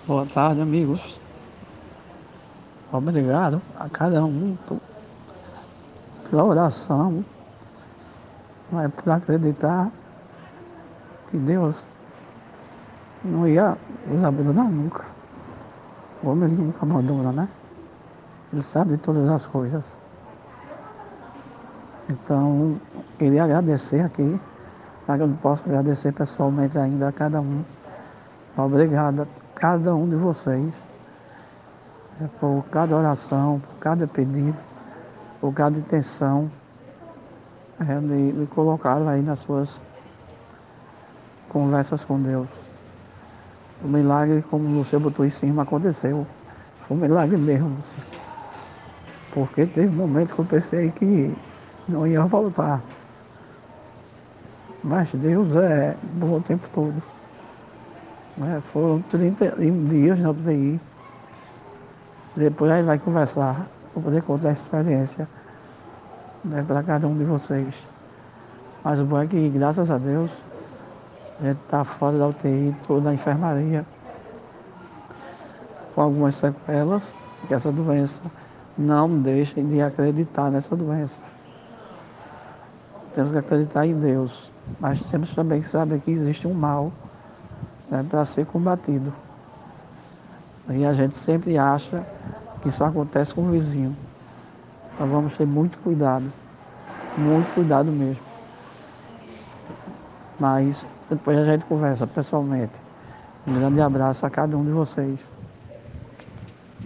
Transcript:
Boa tarde, amigos. Obrigado a cada um pela oração, por acreditar que Deus não ia nos abandonar nunca. O homem ele nunca abandona, né? Ele sabe de todas as coisas. Então, queria agradecer aqui, já que eu não posso agradecer pessoalmente ainda a cada um. Obrigado a cada um de vocês por cada oração, por cada pedido, por cada intenção, me colocaram aí nas suas conversas com Deus. O milagre, como você botou em cima, aconteceu. Foi um milagre mesmo, assim. Porque teve um momento que eu pensei que não ia voltar. Mas Deus é bom o tempo todo. Né? Foram 31 dias na UTI. Depois a gente vai conversar, para poder contar a experiência, né, para cada um de vocês. Mas o bom é que, graças a Deus, a gente está fora da UTI, toda a enfermaria, com algumas sequelas, que essa doença não deixa de acreditar nessa doença. Temos que acreditar em Deus, mas temos também que saber que existe um mal, né, para ser combatido. E a gente sempre acha que isso acontece com o vizinho. Então vamos ter muito cuidado mesmo. Mas depois a gente conversa pessoalmente. Um grande abraço a cada um de vocês.